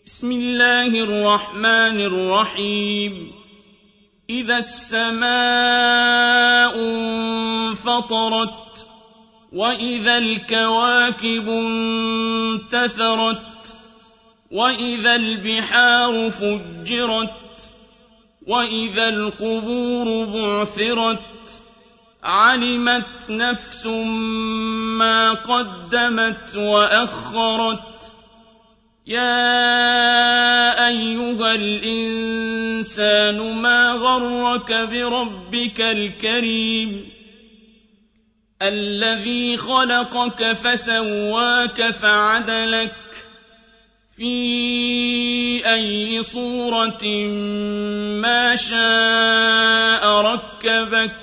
بسم الله الرحمن الرحيم إذا السماء انفطرت وإذا الكواكب انتثرت وإذا البحار فجرت وإذا القبور بعثرت علمت نفس ما قدمت وأخرت يا أيها الإنسان ما غرك بربك الكريم الذي خلقك فسواك فعدلك في أي صورة ما شاء ركبك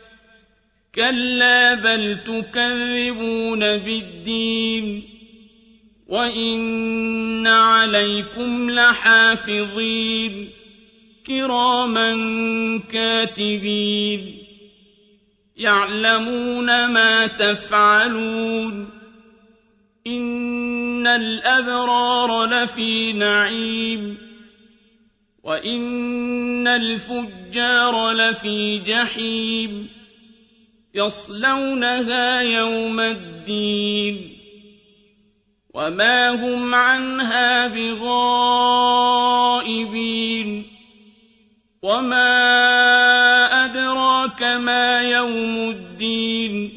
كلا بل تكذبون بالدين وإن عليكم لحافظين كراما كاتبين يعلمون ما تفعلون إن الأبرار لفي نعيم وإن الفجار لفي جحيم يصلونها يوم الدين وما هم عنها بغائبين وما أدراك ما يوم الدين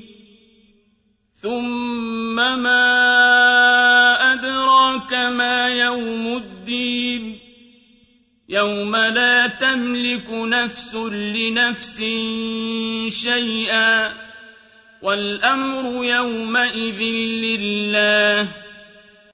ثم ما أدراك ما يوم الدين يوم لا تملك نفس لنفس شيئا والأمر يومئذ لله